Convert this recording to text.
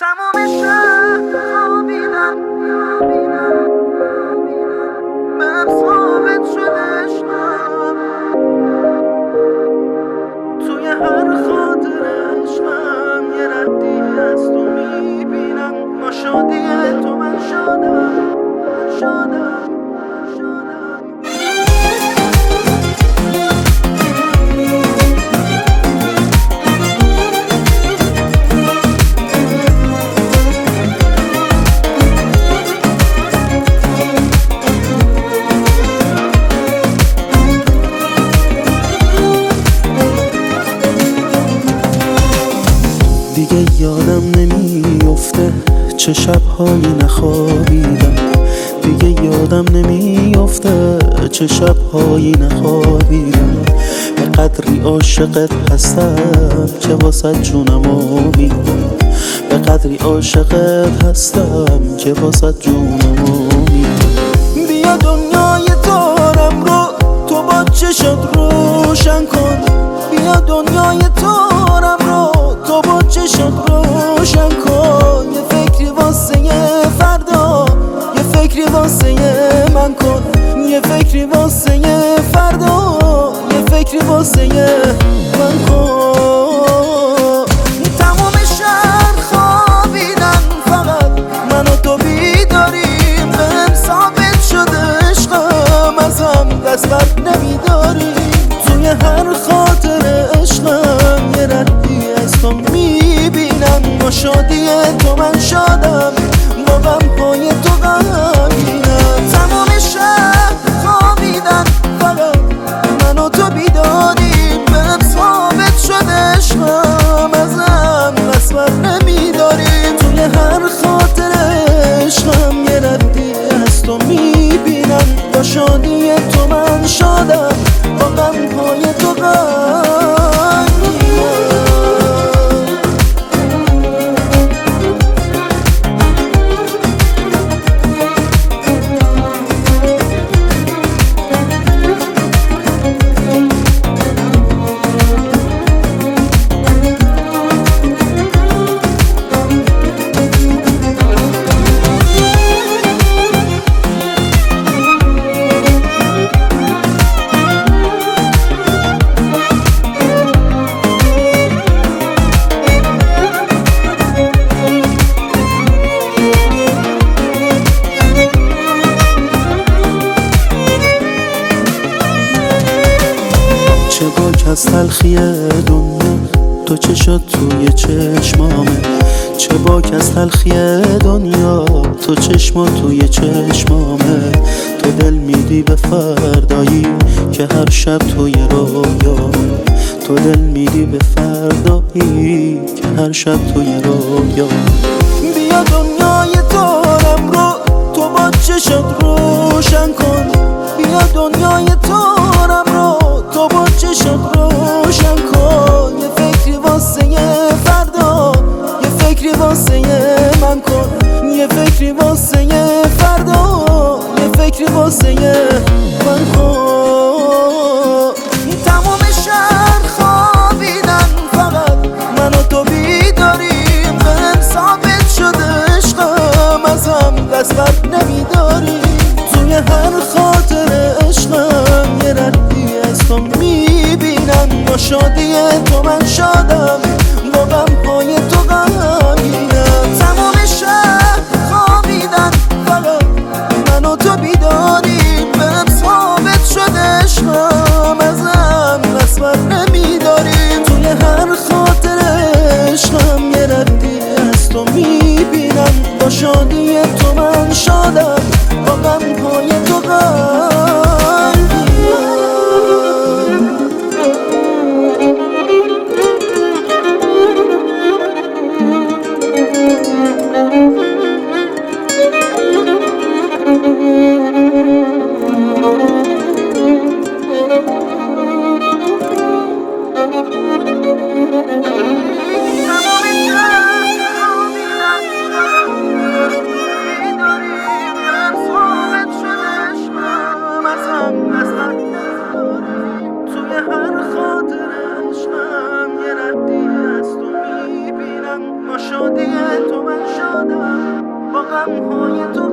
تمام شب خوابیدم بهم ثابت شده عشقم توی هر خاطر عشقم یه ردی از تو میبینم با شادی تو من شادم دیگه یادم نمیافته چه شب‌هایی نخوابیدم، دیگه یادم نمیافته چه شب‌هایی نخوابیدم. به قدری عاشقت هستم که واسه جونمو میدم، به قدری عاشقت هستم که واسه جونمو میدم. بیا دنیای تارم رو تو با چشات روشن کن، بیا دنیای تارم رو تو با چشات روشن کن. یه فکری واسه فردا، یه فکری واسه من کن، یه فکری واسه فردا، یه فکری واسه من کن. تمام شهر خوابیدن فقط من و تو بیداریم، بهم ثابت شده عشقم ازم دست بر نمیداریم. توی هر خاطر عشقم یه ردی از تو میبینم، با شادی تو من شادم، با غمهای تو غمگینم. تمام شب خوابیدن فقط من و تو بیداریم، بهم ثابت شده عشقم ازم دست بر نمیداریم. توی هر خاطر عشقم یه ردی از تو میبینم، با شادی تو من شادم، با غمهای تو غمگینم. چه باک از تلخی دنیا تو چشات توی چشمامه، چه باک از تلخی دنیا تو چشمات توی چشمامه. تو دل میدی به فردایی که هر شب توی رویامه، تو دل میدی به فردایی که هر شب توی رویامه. بیا دنیای تارم رو تو با چشات روشن کن، بیا دنیای تارم رو تو با چشات روشن کن. یه فکری واسه فردا، یه فکری واسه من کن، یه فکری واسه فردا، یه فکری واسه من کن. تمام شهر خوابیدن فقط من و تو بیداریم، بهم ثابت شده عشقم ازم دست بر نمیداریم. توی هر خاطر عشقم یه ردی از تو میبینم، با شادی تو من شادم، با غمهای تو غمگینم. تمام شب خوابیدن فقط من و تو بیداریم، بهم ثابت شده عشقم ازم دست بر نمیداریم. توی هر خاطر عشقم یه ردی از تو میبینم، با شادی تو من شادم. شادی تو من شادم، با غمهای تو